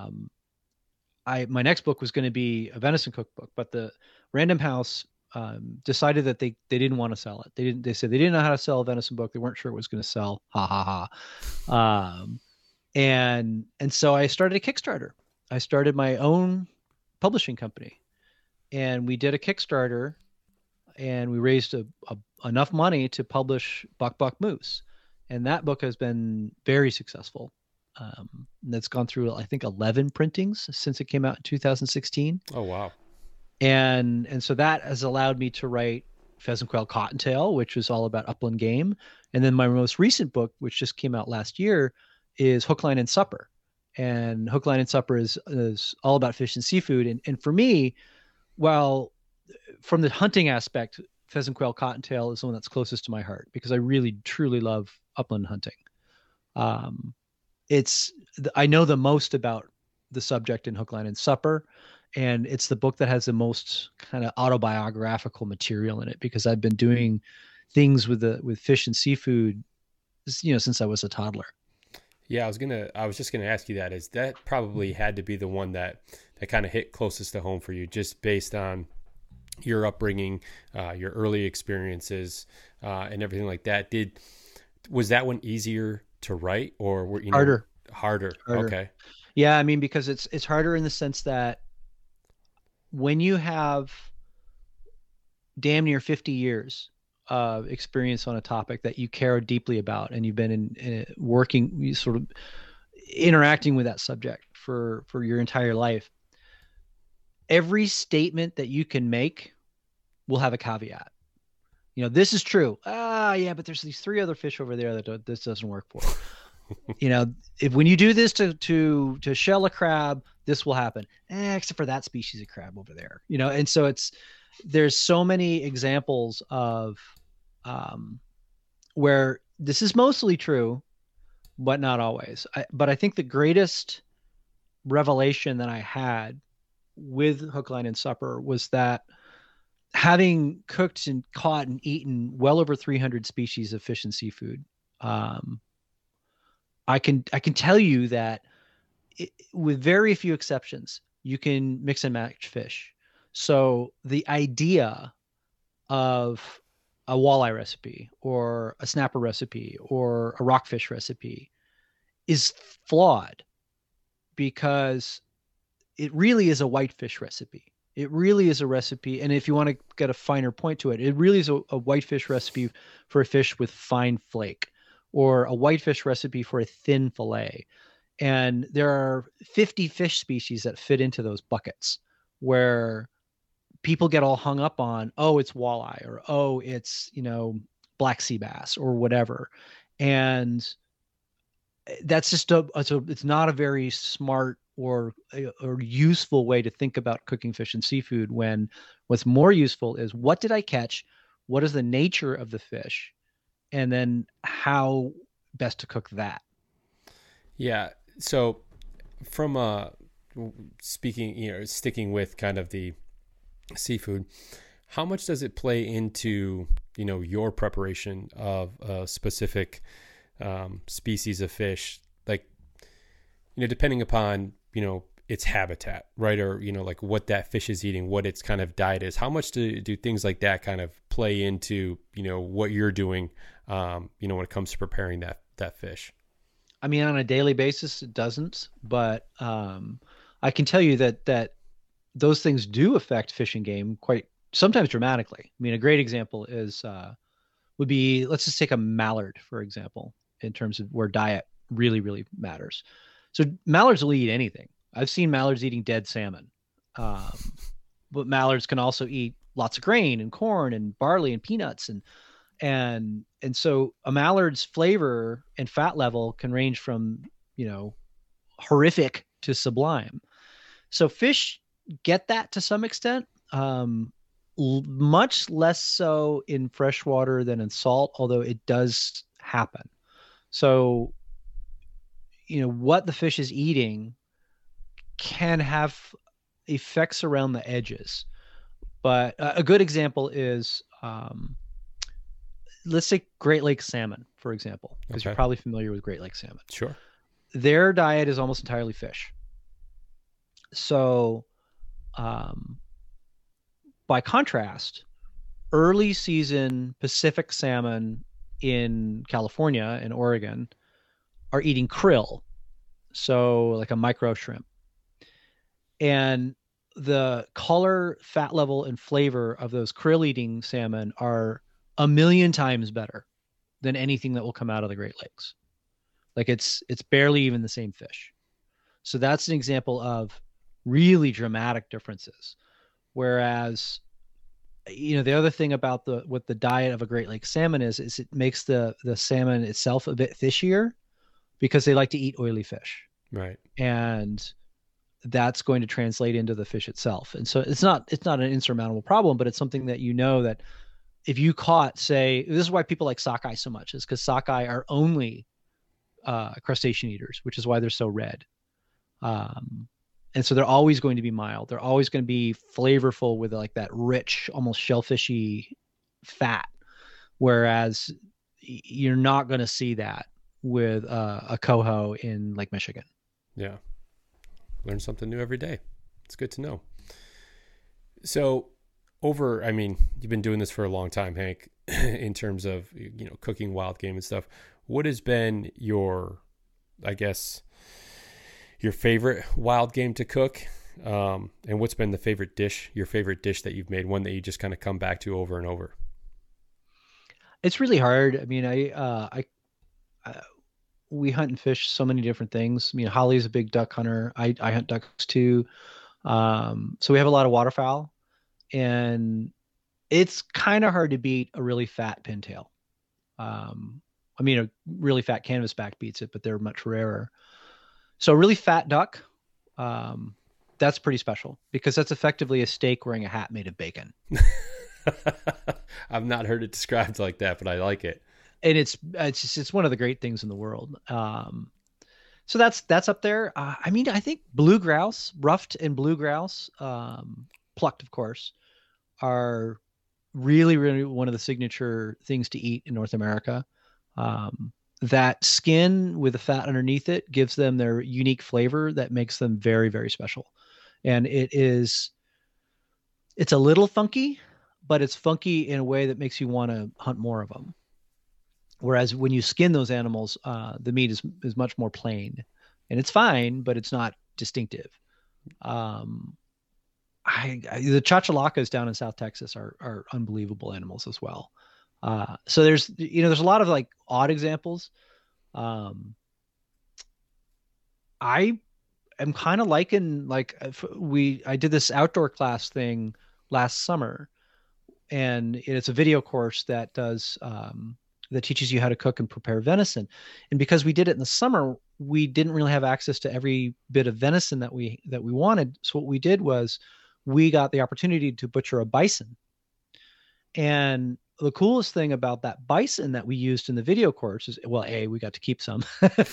my next book was going to be a venison cookbook, but the Random House decided that they didn't want to sell it. They said they didn't know how to sell a venison book. They weren't sure it was going to sell. Ha ha ha. And so I started a Kickstarter. I started my own publishing company, and we did a Kickstarter, and we raised enough money to publish Buck Buck Moose. And that book has been very successful. That's gone through, I think, 11 printings since it came out in 2016. Oh, wow. And so that has allowed me to write Pheasant Quail Cottontail, which was all about upland game. And then my most recent book, which just came out last year, is Hook, Line, and Supper. And Hook, Line, and Supper is all about fish and seafood. And for me, while from the hunting aspect, Pheasant Quail Cottontail is the one that's closest to my heart because I really, truly love upland hunting. I know the most about the subject in Hook, Line, and Supper. And it's the book that has the most kind of autobiographical material in it because I've been doing things with fish and seafood, since I was a toddler. Yeah, I was just gonna ask you that. Is that probably had to be the one that kind of hit closest to home for you, just based on your upbringing, your early experiences, and everything like that? Was that one easier to write, or were harder? Harder. Okay. Yeah, I mean, because it's harder in the sense that when you have damn near 50 years of experience on a topic that you care deeply about, and you've been working, sort of interacting with that subject for your entire life, every statement that you can make will have a caveat. This is true. Yeah, but there's these 3 other fish over there that this doesn't work for. If when you do this to shell a crab, this will happen, except for that species of crab over there, and so there's so many examples of where this is mostly true, but not always. But I think the greatest revelation that I had with Hook, Line, and Supper was that having cooked and caught and eaten well over 300 species of fish and seafood, I can tell you that with very few exceptions, you can mix and match fish. So the idea of a walleye recipe or a snapper recipe or a rockfish recipe is flawed because it really is a whitefish recipe. It really is a recipe. And if you want to get a finer point to it, it really is a whitefish recipe for a fish with fine flake, or a whitefish recipe for a thin fillet. And there are 50 fish species that fit into those buckets where people get all hung up on, oh, it's walleye, or, oh, it's, black sea bass or whatever. And that's just it's not a very smart or useful way to think about cooking fish and seafood, when what's more useful is, what did I catch? What is the nature of the fish? And then how best to cook that. Yeah. So from speaking, sticking with kind of the seafood, how much does it play into, your preparation of a specific species of fish? Like, depending upon, its habitat, right? Or, like what that fish is eating, what its kind of diet is. How much do things like that kind of play into, what you're doing, when it comes to preparing that fish? I mean, on a daily basis, it doesn't, but I can tell you that those things do affect fish and game quite sometimes dramatically. I mean, a great example would be, let's just take a mallard, for example, in terms of where diet really, really matters. So mallards will eat anything. I've seen mallards eating dead salmon, but mallards can also eat lots of grain and corn and barley and peanuts, and so a mallard's flavor and fat level can range from, horrific to sublime. So fish get that to some extent, much less so in freshwater than in salt, although it does happen. So, what the fish is eating can have effects around the edges. But a good example is, let's take Great Lakes salmon, for example, because you're probably familiar with Great Lakes salmon. Sure. Their diet is almost entirely fish. So, by contrast, early season Pacific salmon in California and Oregon are eating krill, so like a micro shrimp. And the color, fat level, and flavor of those krill eating salmon are 1,000,000 times better than anything that will come out of the Great Lakes. Like it's barely even the same fish. So that's an example of really dramatic differences. Whereas, the other thing about what the diet of a Great Lakes salmon is it makes the salmon itself a bit fishier, because they like to eat oily fish. Right. And that's going to translate into the fish itself. And so it's not an insurmountable problem, but it's something that that if you caught, say, this is why people like sockeye so much, is because sockeye are only crustacean eaters, which is why they're so red. And so they're always going to be mild. They're always going to be flavorful with like that rich, almost shellfishy fat. Whereas you're not going to see that with a coho in Lake Michigan. Yeah. Learn something new every day. It's good to know. So you've been doing this for a long time, Hank, in terms of, cooking wild game and stuff. What has been your favorite wild game to cook? And what's been your favorite dish that you've made, one that you just kind of come back to over and over? It's really hard. I mean, we hunt and fish so many different things. I mean, Holly's a big duck hunter. I hunt ducks too. So we have a lot of waterfowl, and it's kind of hard to beat a really fat pintail. A really fat canvasback beats it, but they're much rarer. So a really fat duck, that's pretty special, because that's effectively a steak wearing a hat made of bacon. I've not heard it described like that, but I like it. And it's one of the great things in the world. So that's up there. I think blue grouse, ruffed and blue grouse, plucked, of course, are really, really one of the signature things to eat in North America. That skin with the fat underneath it gives them their unique flavor that makes them very, very special. And it's a little funky, but it's funky in a way that makes you want to hunt more of them. Whereas when you skin those animals, the meat is much more plain, and it's fine, but it's not distinctive. The chachalacas down in South Texas are unbelievable animals as well. So there's a lot of like odd examples. I am kind of liking, like, I did this outdoor class thing last summer and it's a video course that does that teaches you how to cook and prepare venison. And because we did it in the summer, we didn't really have access to every bit of venison that we wanted. So what we did was we got the opportunity to butcher a bison. And the coolest thing about that bison that we used in the video course is, well, we got to keep some,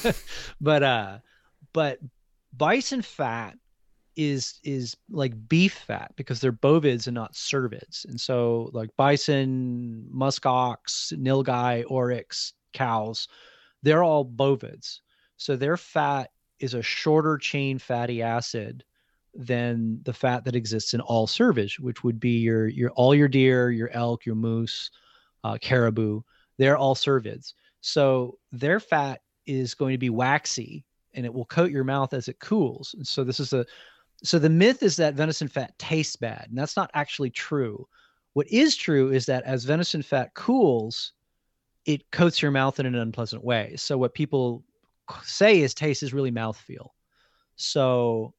but bison fat is like beef fat because they're bovids and not cervids. And so like bison, muskox, nilgai, oryx, cows, they're all bovids. So their fat is a shorter chain fatty acid than the fat that exists in all cervage, which would be all your deer, your elk, your moose, caribou. They're all cervids. So their fat is going to be waxy and it will coat your mouth as it cools. And so so the myth is that venison fat tastes bad, and that's not actually true. What is true is that as venison fat cools, it coats your mouth in an unpleasant way. So what people say is taste is really mouthfeel. So,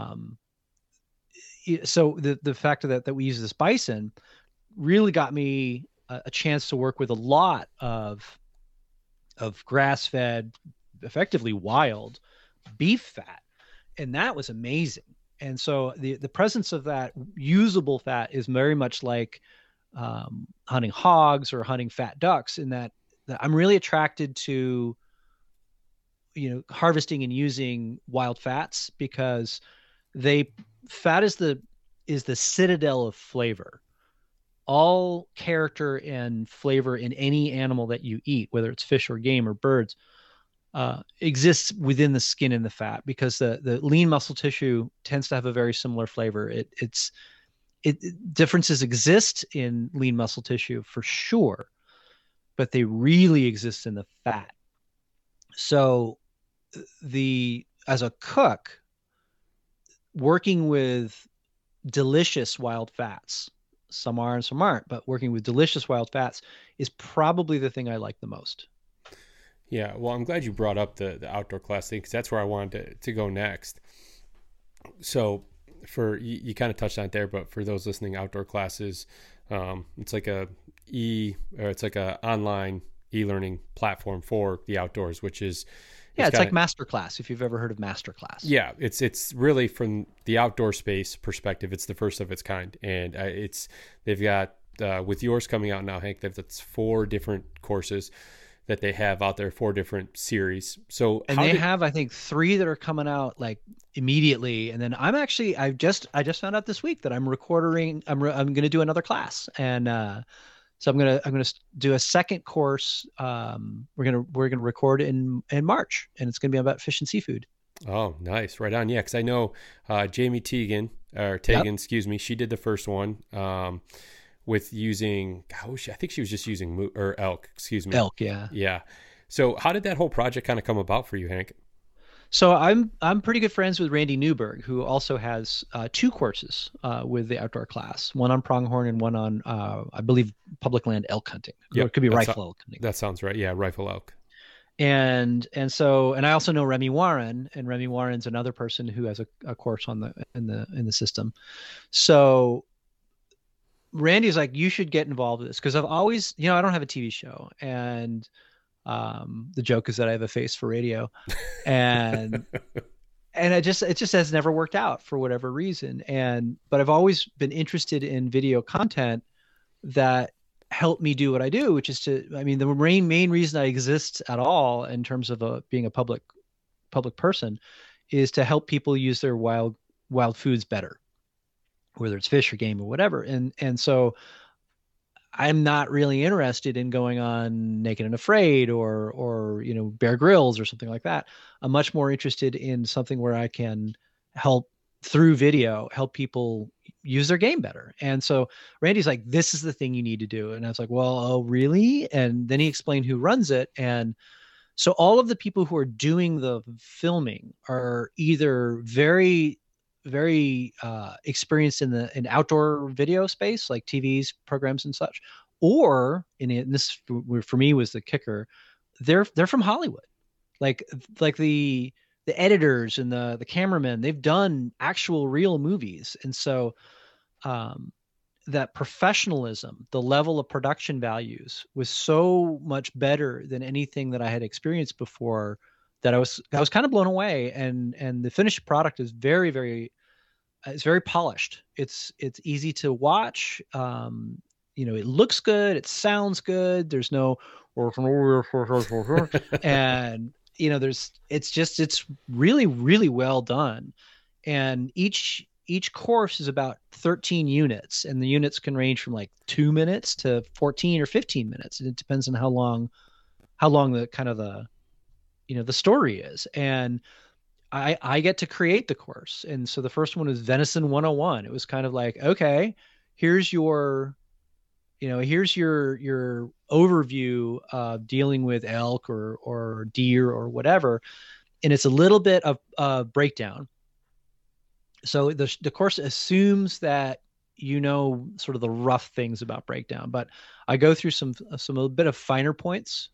so the fact that we use this bison really got me a chance to work with a lot of grass-fed, effectively wild beef fat, and that was amazing. And so the presence of that usable fat is very much like hunting hogs or hunting fat ducks, in that I'm really attracted to, harvesting and using wild fats because fat is the citadel of flavor. All character and flavor in any animal that you eat, whether it's fish or game or birds, exists within the skin and the fat, because the lean muscle tissue tends to have a very similar flavor. Differences exist in lean muscle tissue for sure, but they really exist in the fat. So as a cook, working with delicious wild fats, some are and some aren't, but working with delicious wild fats is probably the thing I like the most. Yeah, well, I'm glad you brought up the outdoor class thing, because that's where I wanted to go next. So you kind of touched on it there, but for those listening, outdoor classes, it's like it's like a online e-learning platform for the outdoors, which is it's like Masterclass, if you've ever heard of Masterclass. Yeah, it's really, from the outdoor space perspective, it's the first of its kind, and they've got with yours coming out now, Hank, that's 4 different courses that they have out there, 4 different series. So, and they have, I think, 3 that are coming out like immediately. And then I just found out this week that I'm recording. I'm going to do another class, and so I'm going to do a second course. We're going to record in March, and it's going to be about fish and seafood. Oh, nice, right on. Yeah, because I know Jamie Tagan, excuse me, she did the first one. With using, I think she was just using elk, excuse me. Elk, yeah. Yeah. So how did that whole project kind of come about for you, Hank? So I'm pretty good friends with Randy Newberg, who also has 2 courses with the outdoor class, one on pronghorn and one on, I believe, public land elk hunting. Yep, or it could be rifle elk hunting. That sounds right. Yeah, rifle elk. And I also know Remy Warren, and Remy Warren's another person who has a course in the system. So Randy's like, you should get involved with this, because I've always, I don't have a TV show, and the joke is that I have a face for radio, and it just has never worked out for whatever reason. But I've always been interested in video content that help me do what I do, which is the main reason I exist at all in terms of being a public person is to help people use their wild foods better, whether it's fish or game or whatever. And so I'm not really interested in going on Naked and Afraid or Bear Grylls or something like that. I'm much more interested in something where I can help, through video, help people use their game better. And so Randy's like, this is the thing you need to do. And I was like, well, oh, really? And then he explained who runs it. And so all of the people who are doing the filming are either very, very experienced in outdoor video space, like TVs, programs and such, or this for me was the kicker, they're from Hollywood, like the editors and the cameramen, they've done actual real movies. And so that professionalism, the level of production values was so much better than anything that I had experienced before, that I was kind of blown away. And the finished product is very, very, it's very polished. It's easy to watch. It looks good. It sounds good. There's no, and it's really, really well done. And each course is about 13 units, and the units can range from like 2 minutes to 14 or 15 minutes. And it depends on how long the kind of the story is. And I get to create the course. And so the first one is Venison 101. It was kind of like, okay, here's your overview of dealing with elk or deer or whatever. And it's a little bit of breakdown. So the course assumes that sort of the rough things about breakdown, but I go through a bit of finer points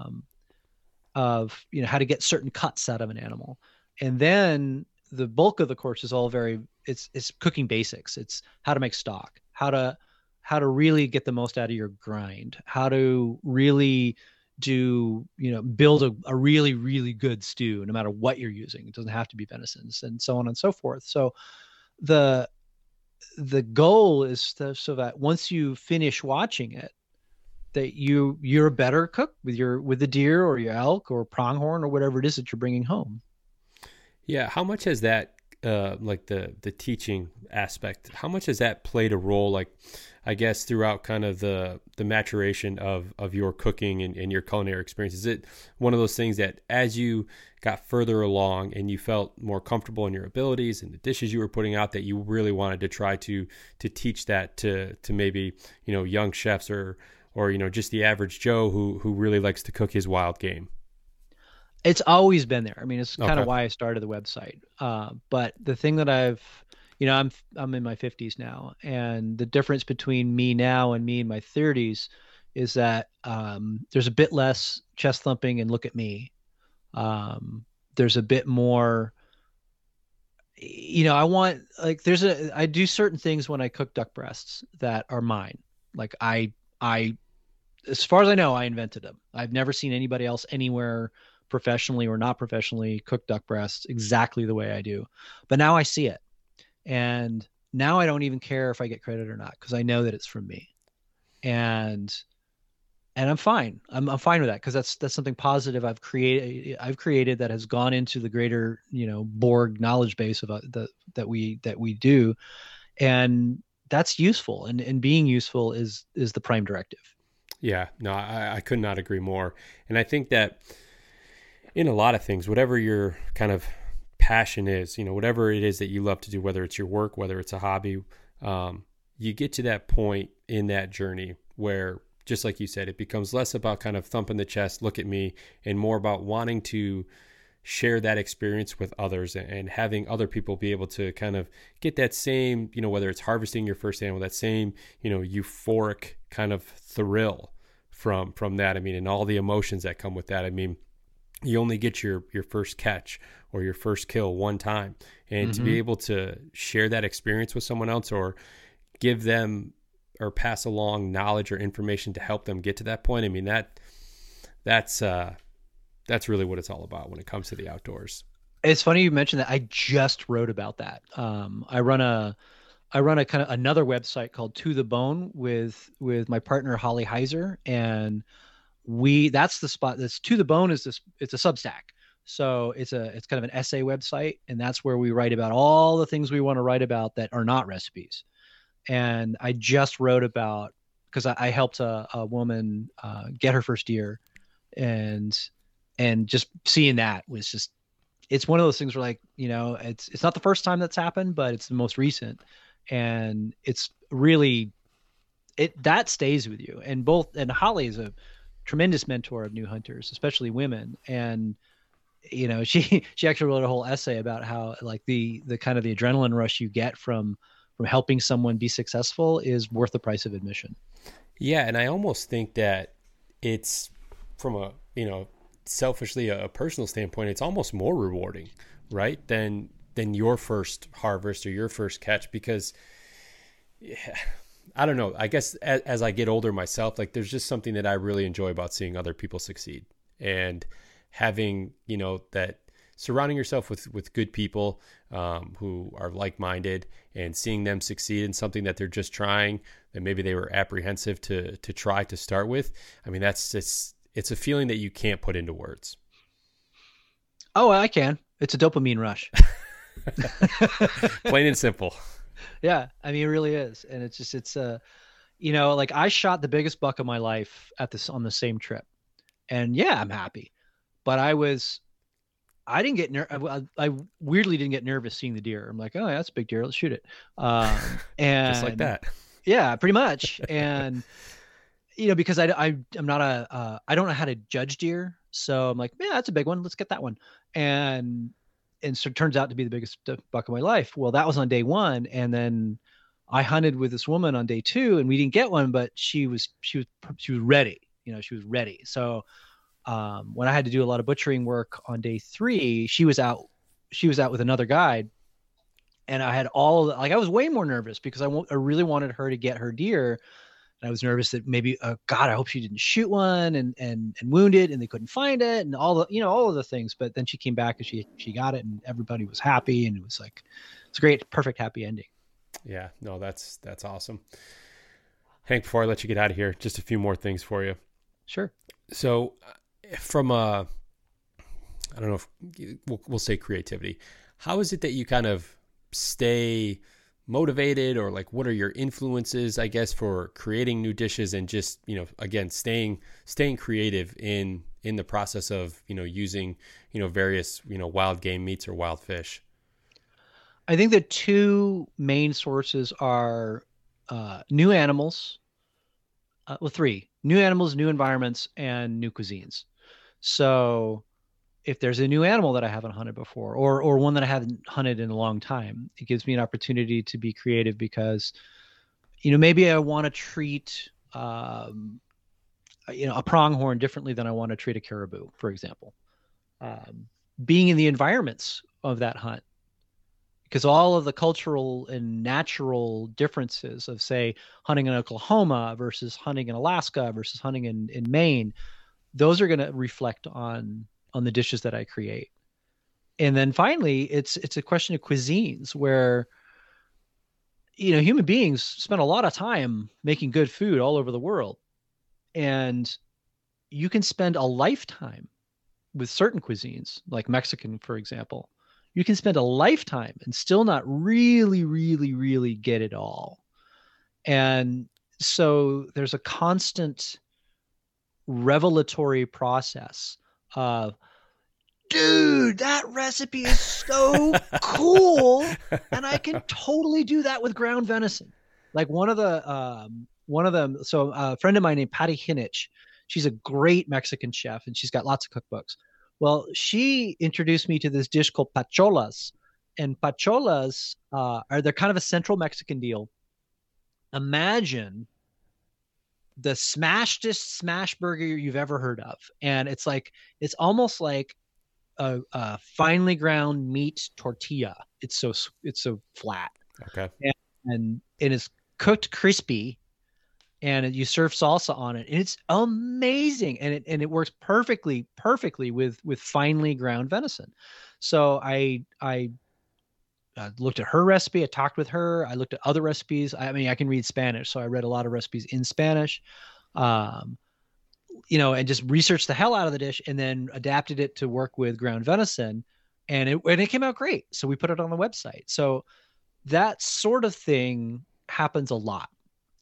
of how to get certain cuts out of an animal. And then the bulk of the course is all it's cooking basics. It's how to make stock, how to really get the most out of your grind, how to really build a really, really good stew, no matter what you're using. It doesn't have to be venisons, and so on and so forth. So the goal is so that once you finish watching it, that you're a better cook with the deer or your elk or pronghorn or whatever it is that you're bringing home. Yeah. How much has that, like the teaching aspect, how much has that played a role, like, I guess, throughout kind of the maturation of your cooking and your culinary experience? Is it one of those things that as you got further along and you felt more comfortable in your abilities and the dishes you were putting out, that you really wanted to try to teach that to maybe, young chefs or just the average Joe who really likes to cook his wild game? It's always been there. I mean, it's kind of why I started the website. But the thing that I'm in my 50s now, and the difference between me now and me in my 30s is that there's a bit less chest thumping and look at me. There's a bit more, I do certain things when I cook duck breasts that are mine. Like I, as far as I know, I invented them. I've never seen anybody else anywhere, professionally or not professionally, cook duck breasts exactly the way I do. But now I see it. And now I don't even care if I get credit or not, because I know that it's from me. And I'm fine. I'm fine with that, because that's something positive I've created that has gone into the greater, Borg knowledge base of that we do. And that's useful. And being useful is the prime directive. Yeah, no, I could not agree more. And I think that in a lot of things, whatever your kind of passion is, whatever it is that you love to do, whether it's your work, whether it's a hobby, you get to that point in that journey where, just like you said, it becomes less about kind of thumping the chest, look at me, and more about wanting to share that experience with others and having other people be able to kind of get that same, whether it's harvesting your first animal, that same, euphoric kind of thrill from that. I mean, and all the emotions that come with that. I mean, you only get your first catch or your first kill one time, and to be able to share that experience with someone else, or give them or pass along knowledge or information to help them get to that point. I mean, that's really what it's all about when it comes to the outdoors. It's funny you mentioned that. I just wrote about that. I run a kind of another website called To the Bone with my partner Holly Heiser, and that's the spot. That's To the Bone it's a Substack. So it's kind of an essay website, and that's where we write about all the things we want to write about that are not recipes. And I just wrote about, because I helped a woman get her first deer, and just seeing that was just, it's one of those things where, like, it's not the first time that's happened, but it's the most recent, and it's really, that stays with you. And Holly is a tremendous mentor of new hunters, especially women. And, she actually wrote a whole essay about how, like, the kind of the adrenaline rush you get from helping someone be successful is worth the price of admission. Yeah. And I almost think that it's, from a, selfishly a personal standpoint, it's almost more rewarding, right, than your first harvest or your first catch, because I don't know. I guess as I get older myself, like there's just something that I really enjoy about seeing other people succeed, and having, that surrounding yourself with good people who are like-minded, and seeing them succeed in something that they're just trying, that maybe they were apprehensive to try to start with. I mean, it's a feeling that you can't put into words. Oh, I can. It's a dopamine rush. Plain and simple. Yeah, I mean, it really is. And it's like I shot the biggest buck of my life on the same trip. And yeah, I'm happy. But I didn't get I weirdly didn't get nervous seeing the deer. I'm like, oh, yeah, that's a big deer. Let's shoot it. And just like that. Yeah, pretty much. And because I'm not I don't know how to judge deer. So I'm like, yeah, that's a big one. Let's get that one. And so it turns out to be the biggest buck of my life. Well, that was on day one. And then I hunted with this woman on day two, and we didn't get one, but she was ready. She was ready. So when I had to do a lot of butchering work on day three, she was out with another guide, and I had I was way more nervous because I really wanted her to get her deer. And I was nervous that maybe, God, I hope she didn't shoot one and wound it, and they couldn't find it, and all of the things. But then she came back and she got it, and everybody was happy, and it was like, it's a great, perfect, happy ending. Yeah, no, that's awesome. Hank, before I let you get out of here, just a few more things for you. Sure. So from I don't know if we'll say creativity, how is it that you kind of stay motivated, or like what are your influences, I guess, for creating new dishes, and just, again, staying creative in the process of, using, various, wild game meats or wild fish? I think the two main sources are new animals. Three: new animals, new environments, and new cuisines. So if there's a new animal that I haven't hunted before, or one that I haven't hunted in a long time, it gives me an opportunity to be creative because, maybe I want to treat, a pronghorn differently than I want to treat a caribou, for example. Being in the environments of that hunt, because all of the cultural and natural differences of, say, hunting in Oklahoma versus hunting in Alaska versus hunting in Maine, those are going to reflect on the dishes that I create. And then finally, it's a question of cuisines where, human beings spend a lot of time making good food all over the world. And you can spend a lifetime with certain cuisines, like Mexican, for example. You can spend a lifetime and still not really, really, really get it all. And so there's a constant revelatory process of, dude, that recipe is so cool, and I can totally do that with ground venison. Like one of them. So a friend of mine named Patty Hinich, she's a great Mexican chef, and she's got lots of cookbooks. Well, she introduced me to this dish called pacholas, and pacholas they're kind of a central Mexican deal. Imagine the smashedest smash burger you've ever heard of. And it's almost like a finely ground meat tortilla. It's so flat. Okay. And it's cooked crispy, and you serve salsa on it, and it's amazing. And it works perfectly with finely ground venison. So I looked at her recipe. I talked with her. I looked at other recipes. I mean, I can read Spanish, so I read a lot of recipes in Spanish, and just researched the hell out of the dish, and then adapted it to work with ground venison, and it came out great. So we put it on the website. So that sort of thing happens a lot.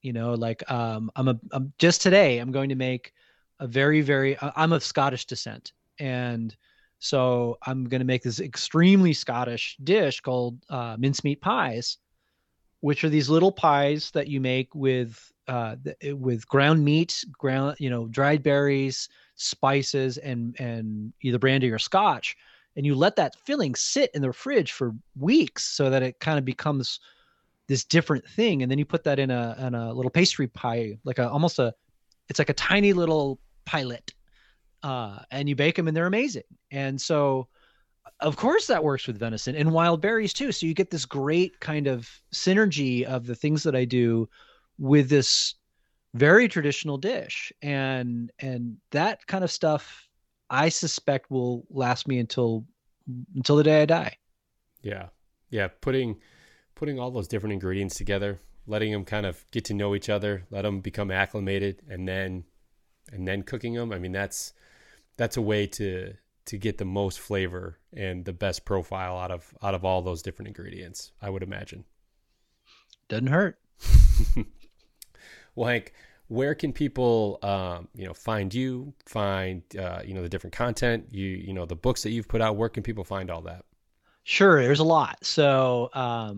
Just today I'm going to make a very, very, I'm of Scottish descent, and so I'm going to make this extremely Scottish dish called mincemeat pies, which are these little pies that you make with ground meat, dried berries, spices, and either brandy or Scotch, and you let that filling sit in the fridge for weeks so that it kind of becomes this different thing, and then you put that in a little pastry pie, it's like a tiny little pilot. And you bake them, and they're amazing. And so, of course, that works with venison and wild berries too. So you get this great kind of synergy of the things that I do with this very traditional dish. And that kind of stuff, I suspect, will last me until the day I die. Yeah. Yeah. Putting all those different ingredients together, letting them kind of get to know each other, let them become acclimated, and then cooking them. I mean, that's a way to get the most flavor and the best profile out of all those different ingredients, I would imagine. Doesn't hurt. Well, Hank, where can people, find you, the different content, the books that you've put out? Where can people find all that? Sure. There's a lot. So,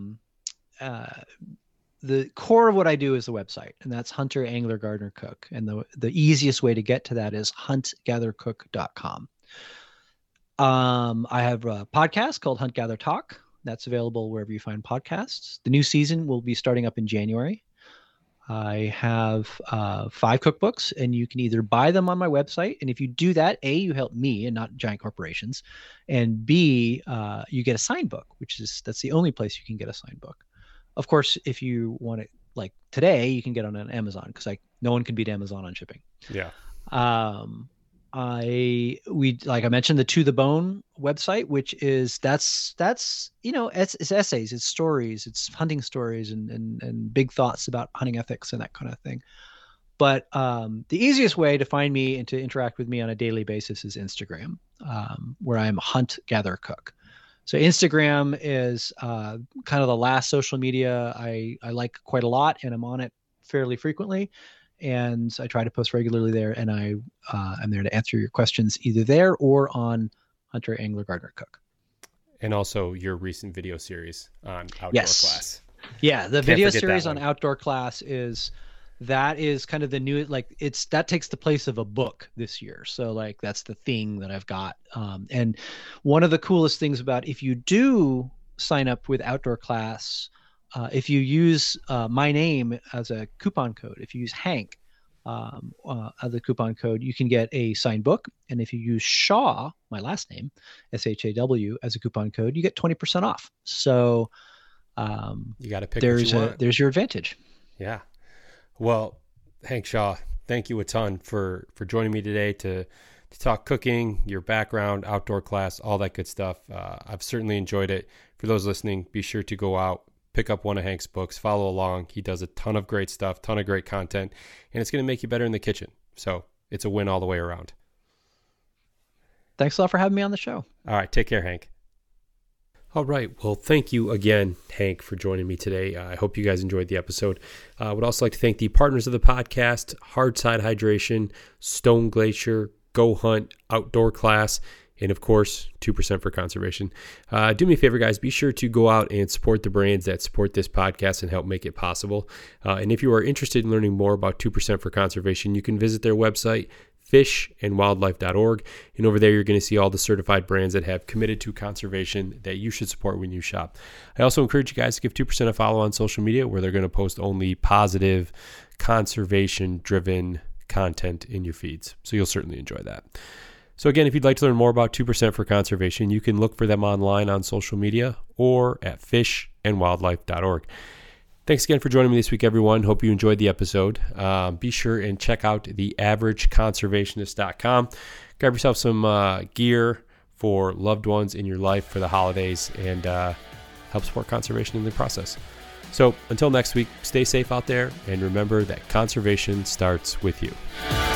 the core of what I do is the website, and that's Hunter Angler Gardener Cook. And the easiest way to get to that is huntgathercook.com. I have a podcast called Hunt Gather Talk. That's available wherever you find podcasts. The new season will be starting up in January. I have 5 cookbooks, and you can either buy them on my website. And if you do that, A, you help me and not giant corporations. And B, you get a signed book, that's the only place you can get a signed book. Of course, if you want it like today, you can get on Amazon, because no one can beat Amazon on shipping. Yeah. Like I mentioned, the To the Bone website, which is that's it's essays, it's stories, it's hunting stories and big thoughts about hunting ethics and that kind of thing. But the easiest way to find me and to interact with me on a daily basis is Instagram, where I'm Hunt Gather Cook. So Instagram is kind of the last social media I like quite a lot, and I'm on it fairly frequently. And I try to post regularly there, and I'm there to answer your questions either there or on Hunter Angler Gardener Cook. And also your recent video series on Outdoor Class. Yeah, the video series on Outdoor Class is kind of the new, that takes the place of a book this year. So that's the thing that I've got. And one of the coolest things about, if you do sign up with Outdoor Class, if you use my name as a coupon code, if you use Hank as a coupon code, you can get a signed book. And if you use Shaw, my last name, SHAW, as a coupon code, you get 20% off. So you got to pick what you want. There's your advantage. Yeah. Well, Hank Shaw, thank you a ton for joining me today to talk cooking, your background, Outdoor Class, all that good stuff. I've certainly enjoyed it. For those listening, be sure to go out, pick up one of Hank's books, follow along. He does a ton of great stuff, ton of great content, and it's going to make you better in the kitchen. So it's a win all the way around. Thanks a lot for having me on the show. All right. Take care, Hank. All right. Well, thank you again, Hank, for joining me today. I hope you guys enjoyed the episode. I would also like to thank the partners of the podcast, Hardside Hydration, Stone Glacier, Go Hunt, Outdoor Class, and of course, 2% for Conservation. Do me a favor, guys. Be sure to go out and support the brands that support this podcast and help make it possible. And if you are interested in learning more about 2% for Conservation, you can visit their website, fishandwildlife.org. And over there, you're going to see all the certified brands that have committed to conservation that you should support when you shop. I also encourage you guys to give 2% a follow on social media, where they're going to post only positive, conservation-driven content in your feeds. So you'll certainly enjoy that. So again, if you'd like to learn more about 2% for Conservation, you can look for them online on social media or at fishandwildlife.org. Thanks again for joining me this week, everyone. Hope you enjoyed the episode. Be sure and check out theaverageconservationist.com. Grab yourself some gear for loved ones in your life for the holidays, and help support conservation in the process. So until next week, stay safe out there, and remember that conservation starts with you.